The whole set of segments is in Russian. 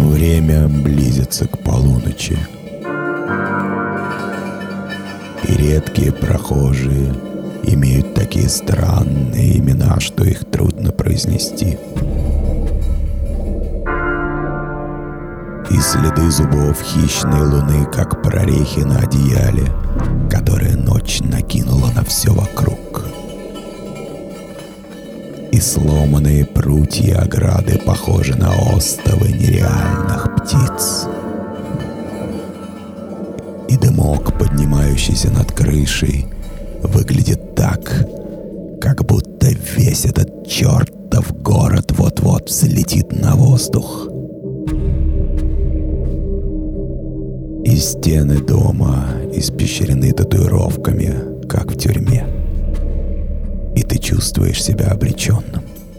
Время близится к полуночи, и редкие прохожие имеют такие странные имена, что их трудно произнести. И следы зубов хищной луны, как прорехи на одеяле, которое ночь накинула на все вокруг. И сломанные прутья ограды похожи на остовы нереальных птиц. И дымок, поднимающийся над крышей, выглядит так, как будто весь этот чертов город вот-вот взлетит на воздух. И стены дома испещрены татуировками, как в тюрьме. И ты чувствуешь себя обреченным.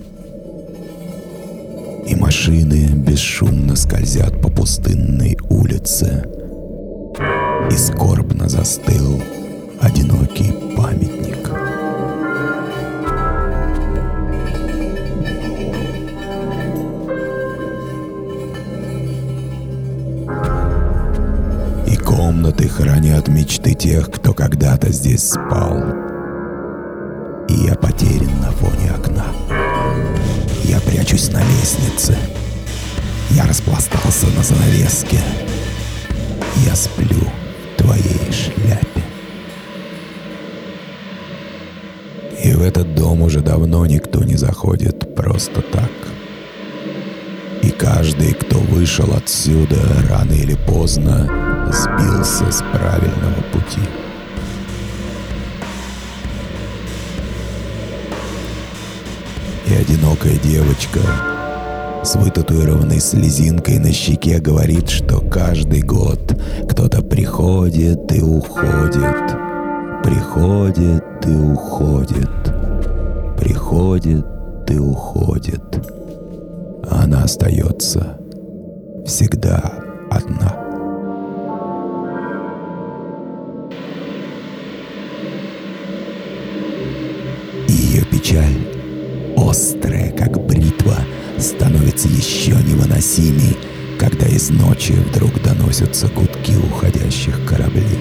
И машины бесшумно скользят по пустынной улице. И скорбно застыл одинокий памятник. И комнаты хранят мечты тех, кто когда-то здесь спал. И я потерян на фоне окна. Я прячусь на лестнице. Я распластался на занавеске. Я сплю в твоей шляпе. И в этот дом уже давно никто не заходит просто так. И каждый, кто вышел отсюда, рано или поздно сбился с правильного пути. И одинокая девочка с вытатуированной слезинкой на щеке говорит, что каждый год кто-то приходит и уходит, приходит и уходит, приходит и уходит. А она остается всегда одна. И ее печаль, острая, как бритва, становится еще невыносимей, когда из ночи вдруг доносятся гудки уходящих кораблей.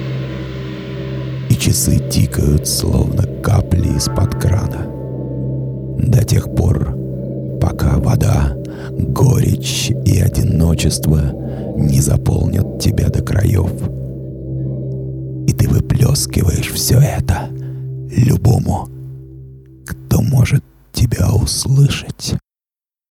И часы тикают, словно капли из-под крана. До тех пор, пока вода, горечь и одиночество не заполнят тебя до краев. И ты выплескиваешь все это любому, кто может тебя услышать.